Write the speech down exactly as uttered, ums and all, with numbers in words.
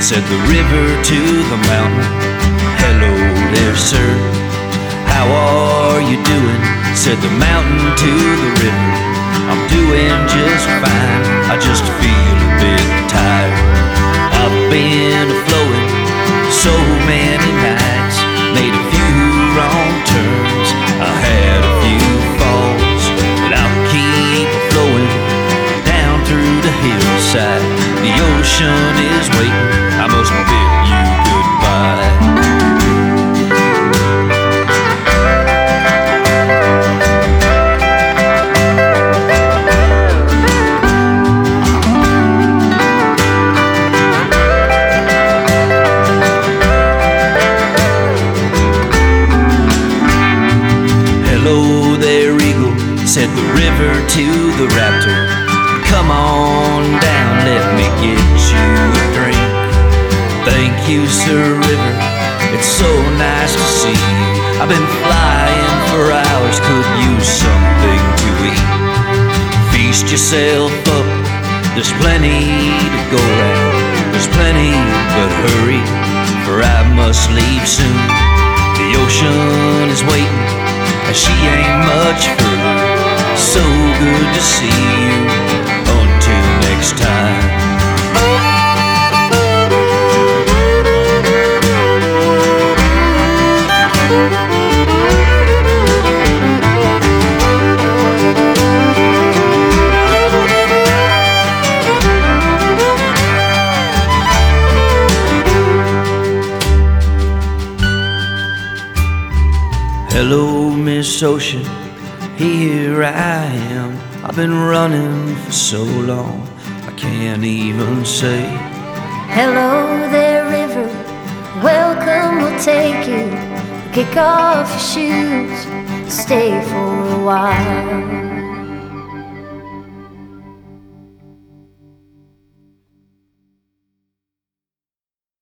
said the river to the mountain, hello there, sir. How are you doing? Said the mountain to the river. I'm doing just fine, I just feel a bit tired. I've been a-flowing so many nights, made a few wrong turns, I had a few falls, but I'll keep a-flowing down through the hillside. The ocean is waiting, I must bid you goodbye. Hello there, eagle, said the river to the raptor. Come on down, let me get you a drink. Thank you, Sir River, it's so nice to see you. I've been flying for hours, could use something to eat. Feast yourself up, there's plenty to go round. There's plenty, but hurry, for I must leave soon. The ocean is waiting, she ain't much further. So good to see you, until next time. Hello, Miss Ocean, here I am. I've been running for so long, I can't even say. Hello there, river, welcome, we'll take you. Kick off your shoes, stay for a while.